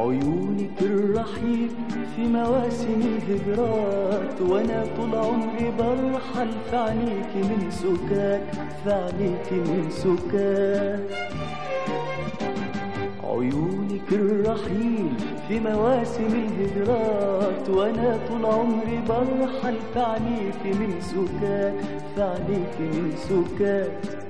عيونك الرحيل في مواسم الهجرات، وانا طول عمري برحل في عينيك من سكات، في عينيك من سكات. عيونك الرحيل في مواسم الهجرات، وانا طول عمري برحل في عينيك من سكات، في عينيك من سكات.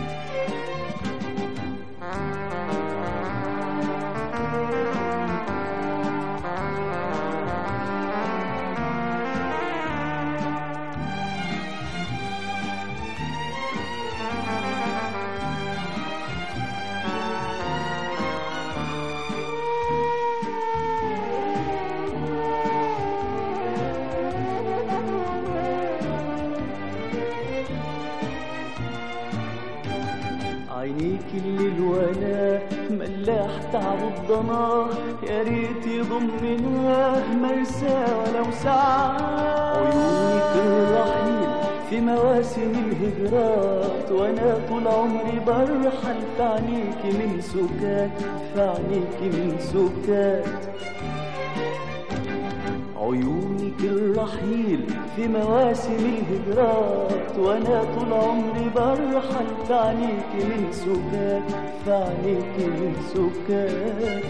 عينيك الليل وانا ملاح تعب الضناه، يا ريت يضمناه مرسى ولو ساعة. عيونك الرحيل في مواسم الهجرات، وانا طول عمري برحل في عينيك من سكات، في عينيك من سكات. عيونك الرحيل في مواسم الهجرات، وانا طول عمري برحل في عينيك من سكات، في عينيك من سكات.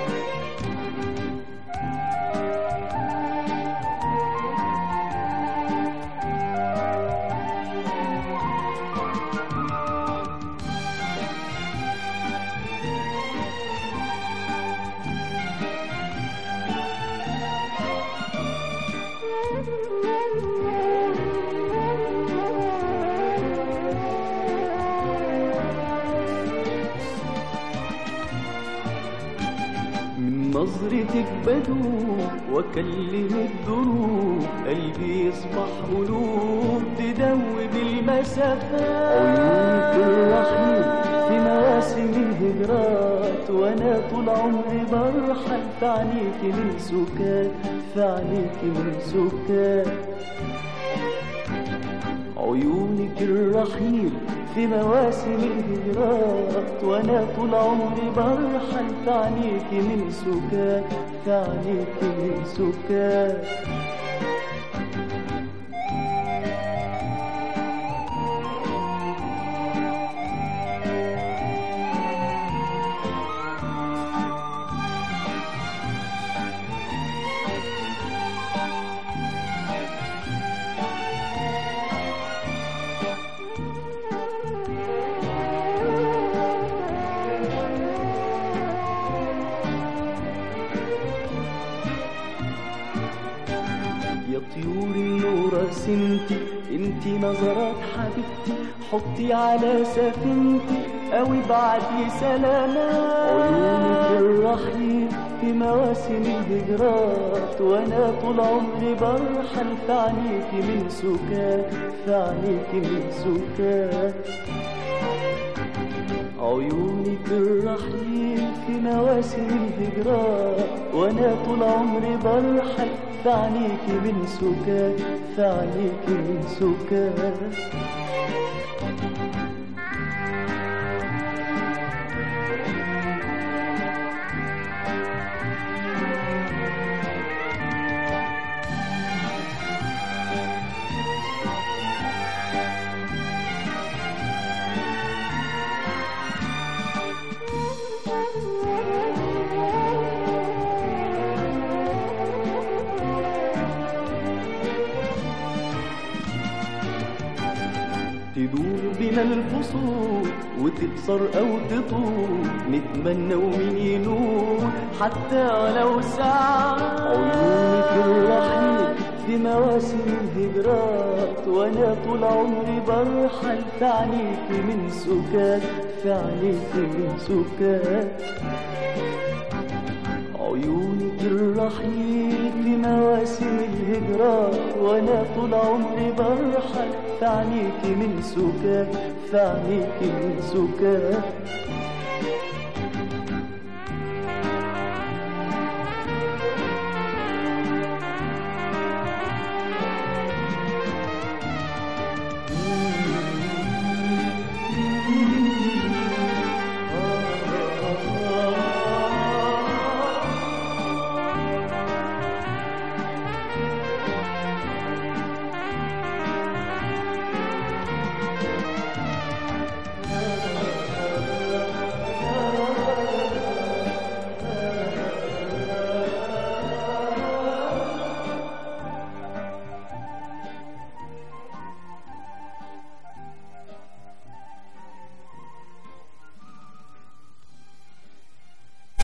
من نظرتك بدوب واكلم الدروب، قلبي يصبح قلوب تدوب المسافات. عيونك الرحيل في مواسم الهجرات، وانا طول عمري برحل في عينيك من سكات، في عينيك من سكات. عيونك الرحيل في مواسم الهجرات، وانا طول عمري برحل في عينيك من سكات، في عينيك من سكات. يا طيور النور سنتي انتي نظرات حبيبتي، حطي على سفينتي او ابعتي سلامات. عيونك الرحيل في مواسم الهجرات، وانا طول عمري برحل في عينيك من سكات، في عينيك من سكات. عيونك الرحيل في مواسم الهجرات، وانا طول عمري برحل في عينيك من سكات، في عينيك من سكات. تدور بنا الفصول وتقصر او تطول، نتمنى ومين ينول حتى ولو ساعة. عيونك الرحيل في مواسم الهجرات، وانا طول عمري برحل في عينيك من سكات، في عينيك من سكات. عيونك الرحيل في مواسم الهجرات، وانا طول عمري برحل في عينيك من سكات، في عينيك من سكات.